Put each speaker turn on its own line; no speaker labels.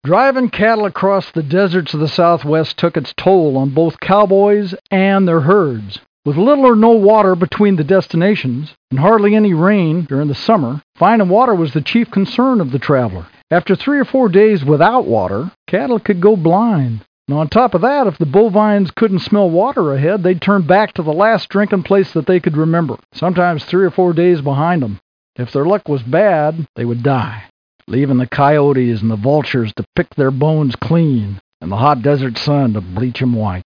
Driving cattle across the deserts of the Southwest took its toll on both cowboys and their herds. With little or no water between the destinations, and hardly any rain during the summer, finding water was the chief concern of the traveler. After 3 or 4 days without water, cattle could go blind. And on top of that, if the bovines couldn't smell water ahead, they'd turn back to the last drinking place that they could remember, sometimes 3 or 4 days behind them. If their luck was bad, they would die, leaving the coyotes and the vultures to pick their bones clean and the hot desert sun to bleach them white.